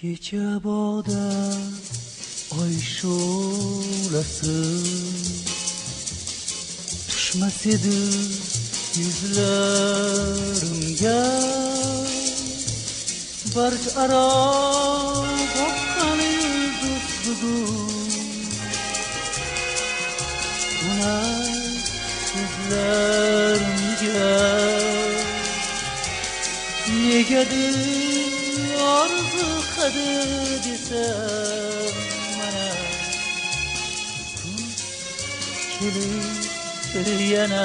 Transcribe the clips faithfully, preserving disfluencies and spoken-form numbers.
Kecha bog'da oy shu'lasi tushmas edi yuzlarimga, barg aro boqqan yulduz bugun unar ko'zlarimga. Negadir orzu qadi desam mana kun kelib yana.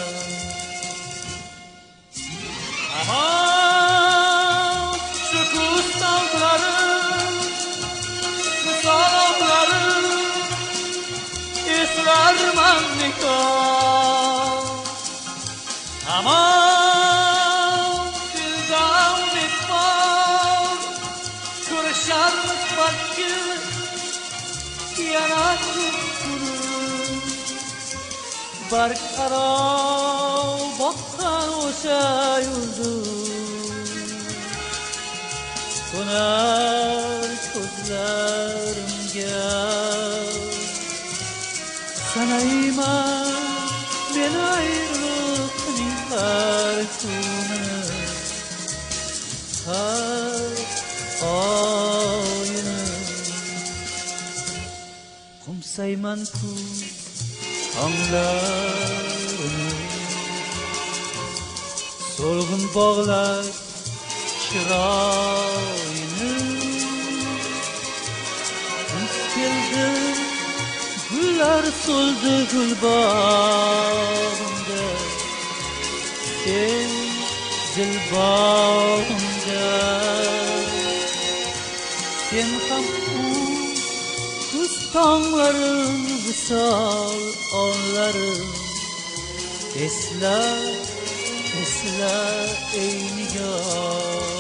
Aman shu kuz tog'larim, misolonlarim eslarman nikoh. Aman dildan etmor ko'risharmiz balki yana kuni. Barg aro boqqan o'sha yulduz qo'nar ko'zlarimga. Sanayman men ayriliqning har kunini, har oyini. Qo'msayman-ku tonglarini, so'lg'in bog'lar chiroyini. Kuz keldi, gullar so'ldi gulbog'imda, ey dilbog'imda. Sen ham u kuz tonglarim, visol onlarim esla, esla ey nigor.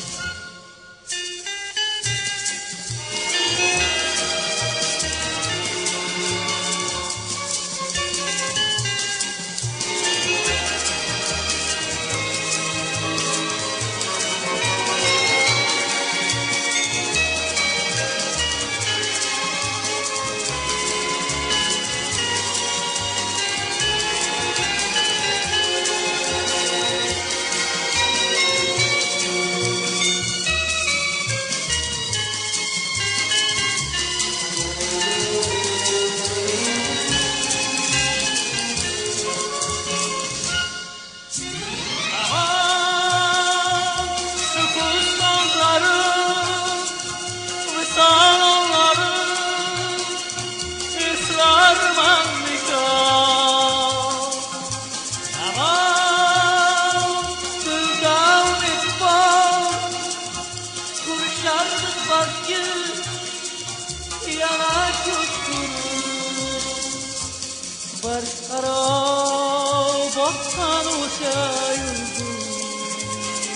Barg aro boqqan o'sha yulduz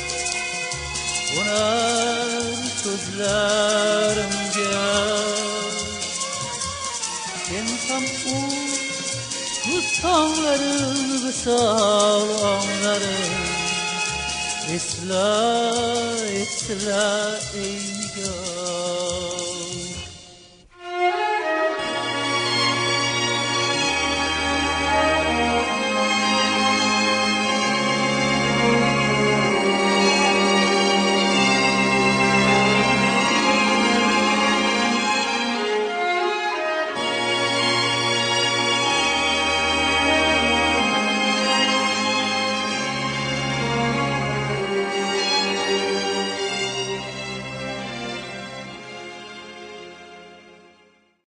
qo'nar ko'zlarimga. Sen ham u kuz tonglarim, visol onlarim esla, esla ey nigor.